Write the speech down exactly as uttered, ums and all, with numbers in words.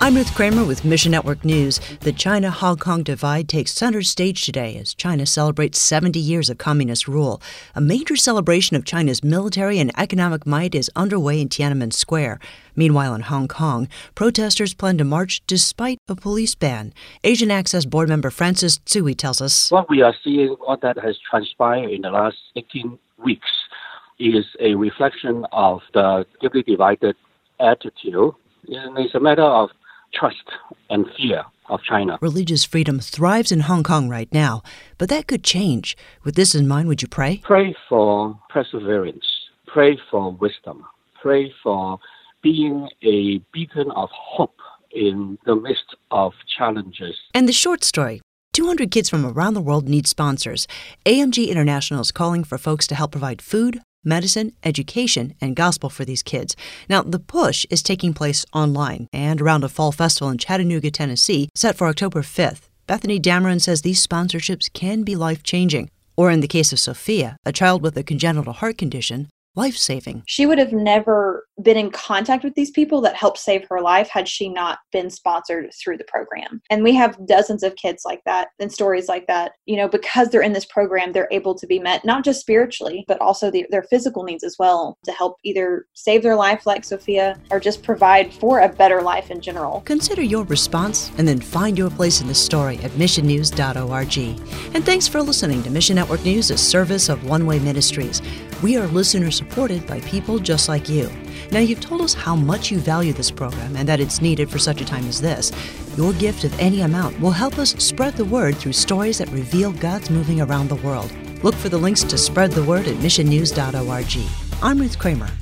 I'm Ruth Kramer with Mission Network News. The China-Hong Kong divide takes center stage today as China celebrates seventy years of communist rule. A major celebration of China's military and economic might is underway in Tiananmen Square. Meanwhile, in Hong Kong, protesters plan to march despite a police ban. Asian Access board member Francis Tsui tells us, what we are seeing, what that has transpired in the last eighteen weeks, is a reflection of the deeply divided attitude. It's a matter of trust and fear of China. Religious freedom thrives in Hong Kong right now, but that could change. With this in mind, would you pray? Pray for perseverance. Pray for wisdom. Pray for being a beacon of hope in the midst of challenges. And the short story. two hundred kids from around the world need sponsors. A M G International is calling for folks to help provide food, medicine, education, and gospel for these kids. Now, the push is taking place online and around a fall festival in Chattanooga, Tennessee, set for October fifth. Bethany Dameron says these sponsorships can be life-changing, or in the case of Sophia, a child with a congenital heart condition, life-saving. She would have never been in contact with these people that helped save her life had she not been sponsored through the program. And we have dozens of kids like that and stories like that. You know, because they're in this program, they're able to be met, not just spiritually, but also the, their physical needs as well, to help either save their life like Sophia or just provide for a better life in general. Consider your response and then find your place in the story at mission news dot org. And thanks for listening to Mission Network News, a service of One Way Ministries. We are listener supported by people just like you. Now, you've told us how much you value this program and that it's needed for such a time as this. Your gift of any amount will help us spread the word through stories that reveal God's moving around the world. Look for the links to spread the word at mission news dot org. I'm Ruth Kramer.